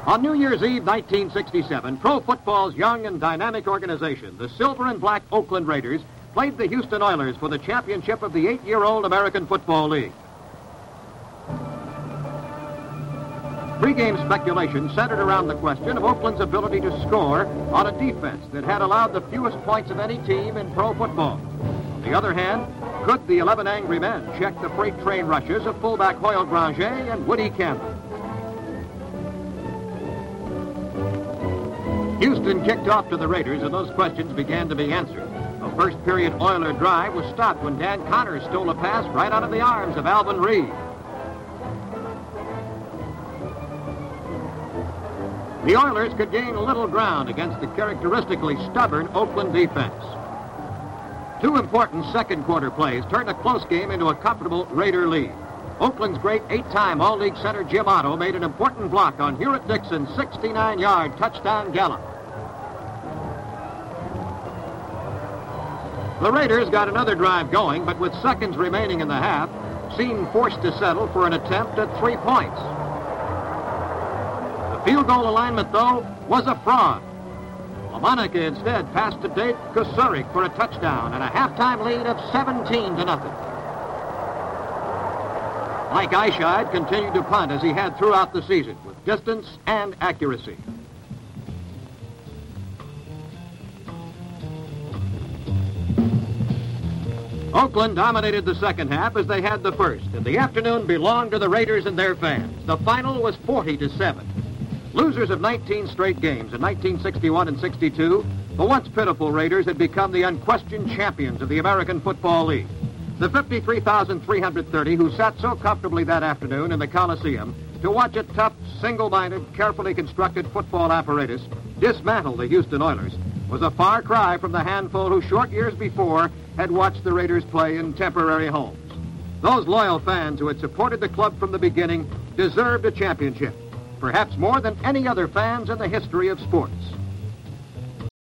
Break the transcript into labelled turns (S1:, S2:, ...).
S1: On New Year's Eve 1967, pro football's young and dynamic organization, the Silver and Black Oakland Raiders, played the Houston Oilers for the championship of the 8-year-old American Football League. Pre-game speculation centered around the question of Oakland's ability to score on a defense that had allowed the fewest points of any team in pro football. On the other hand, could the 11 Angry Men check the freight train rushes of fullback Hoyle Granger and Woody Campbell? Houston kicked off to the Raiders, and those questions began to be answered. A first-period Oiler drive was stopped when Dan Connors stole a pass right out of the arms of Alvin Reed. The Oilers could gain little ground against the characteristically stubborn Oakland defense. Two important second-quarter plays turned a close game into a comfortable Raider lead. Oakland's great 8-time All-League center Jim Otto made an important block on Hewitt Dixon's 69-yard touchdown gallop. The Raiders got another drive going, but with seconds remaining in the half, seemed forced to settle for an attempt at 3 points. The field goal alignment, though, was a fraud. LaMonica instead passed to Dave Kusurik for a touchdown and a halftime lead of 17-0. Mike Eischeid continued to punt as he had throughout the season, with distance and accuracy. Oakland dominated the second half as they had the first, and the afternoon belonged to the Raiders and their fans. The final was 40-7. Losers of 19 straight games in 1961 and 62, the once pitiful Raiders had become the unquestioned champions of the American Football League. The 53,330 who sat so comfortably that afternoon in the Coliseum to watch a tough, single-minded, carefully constructed football apparatus dismantle the Houston Oilers was a far cry from the handful who short years before had watched the Raiders play in temporary homes. Those loyal fans who had supported the club from the beginning deserved a championship, perhaps more than any other fans in the history of sports.